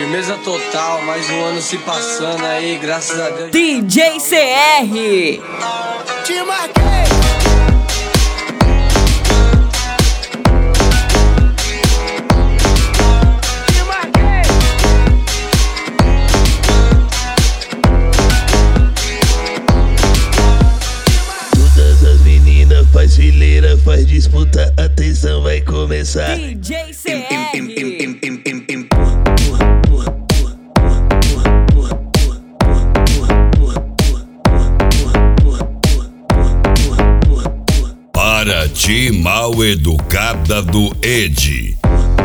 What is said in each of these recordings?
Firmeza total, mais um ano se passando aí, graças a Deus. DJ CR. Te marquei. Faz fileira, faz disputa, atenção, vai começar. DJ CR. Para ti mal educada do Ed.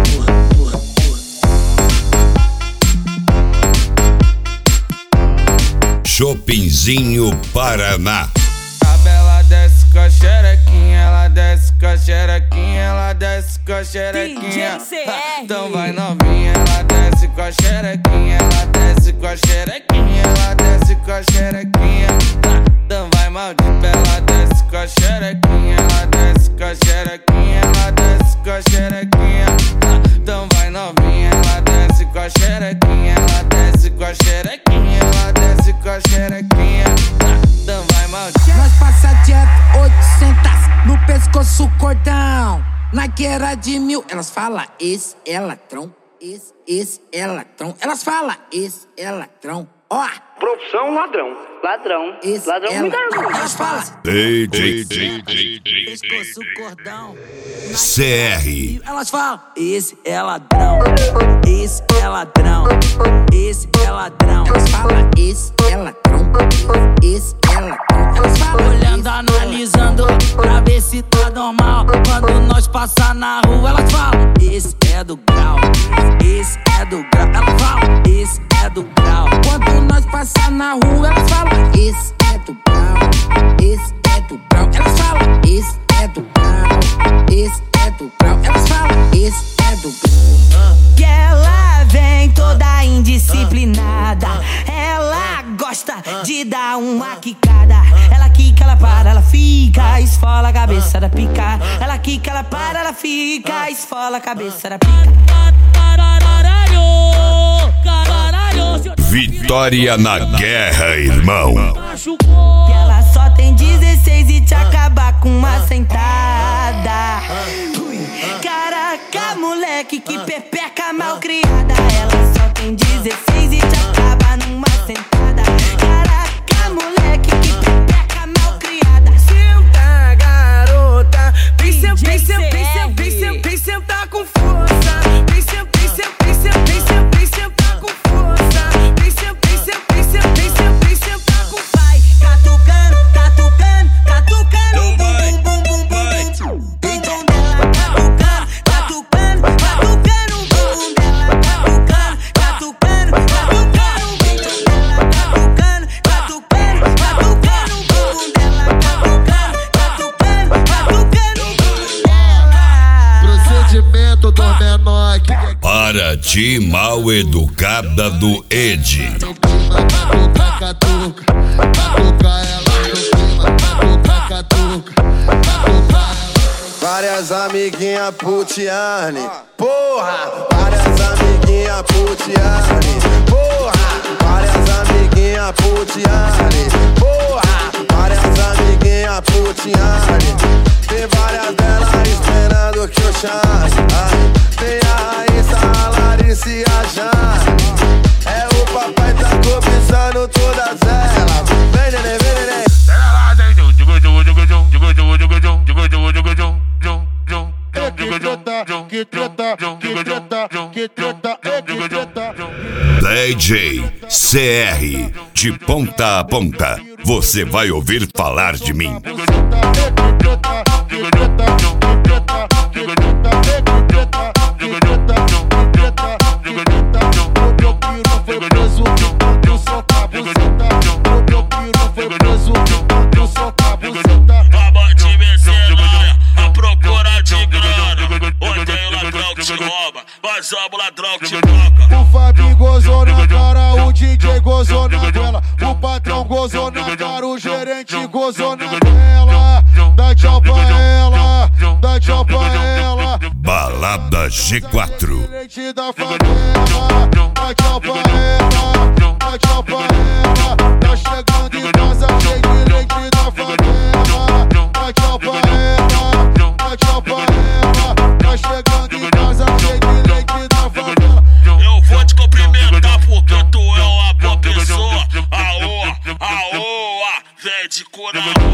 Shoppingzinho Paraná. Desce com a xerequinha, ela desce com a xerequinha, ela desce com a xerequinha. Então vai novinha, ela desce com a xerequinha, ela desce com a xerequinha, ela desce com a xerequinha. Então vai maldita, ela desce com a xerequinha, ela desce com a xerequinha, ela desce com a xerequinha. Então vai novinha, ela desce com a xerequinha, ela desce com a xerequinha, ela desce com a xerequinha. Então vai maldita. Nós passa direto 800 no pescoço cordão. Nike era de 1000. Elas falam esse é ladrão, esse é ladrão. Elas falam esse é ladrão. Ó, profissão ladrão. Ladrão. Esse ladrão me dá orgulho. Elas falam pescoço cordão. CR. Elas falam esse é ladrão, esse é ladrão, esse é ladrão. Elas falam esse é ladrão, esse é ladrão. Elas falam olhando, analisando pra ver se tá normal. Quando nós passar na rua, elas falam esse é do grau, esse é do grau. Elas falam esse é do grau. Quando nós passar na rua, elas falam esse é do grau, esse é do grau. Elas falam esse é do grau, esse é do grau. Elas falam esse é do grau. Que ela vem toda indisciplinada. Ela gosta de dar uma quicada. Ela quica, ela para, ela fica, esfola a cabeça da pica. Ela quica, ela para, ela fica, esfola a cabeça da pica. Vitória na guerra, irmão. Que ela só tem 16 e te acaba com uma sentada. Caraca, moleque, que pepeca mal criada. Ela só tem 16 e te acaba numa sentada. Caraca, moleque, que pepeca mal criada. Senta, garota, vem sentar com força. Vem sentar com força. Vem sentar com vai. Catucando, catucando, catucando. Bum, bum, bum, bum, bum. Então dela catucando, catucando. Bum dela catucando, catucando. Então dela catucando, catucando. Bum dela catucando, catucando. Procedimento do menor que Para ti mal educada do Ed. no clima, catuca, catuca. Catuca ela no clima, catuca, catuca. Catuca ela. Várias amiguinhas putiane, porra. Várias amiguinhas putiane, porra. Várias amiguinhas putiane, porra. Várias amiguinhas putiane. Tem várias delas esperando que eu chame. Tem a Raíssa, a Larissa e a Jane. É o papai tá cobiçando todas elas. Vem, neném, vem, neném. Que treta, DJ CR. De ponta a ponta, você vai ouvir falar de mim. Vazamos, ladrão que te toca. O Fabi gozou na cara, o DJ gozou na goela. O patrão gozou na cara, o gerente gozou na goela. Dá tchau pra ela, dá tchau pra ela. Balada G4. Leite da favela, aqui é o Paela, aqui é o Paela. Tá chegando em casa cheio de leite da favela, aqui é o Paela, aqui é o Paela. Tá chegando em casa cheio de leite da favela. Eu vou te cumprimentar porque tu é uma boa pessoa. Aô, aô, vem de coração.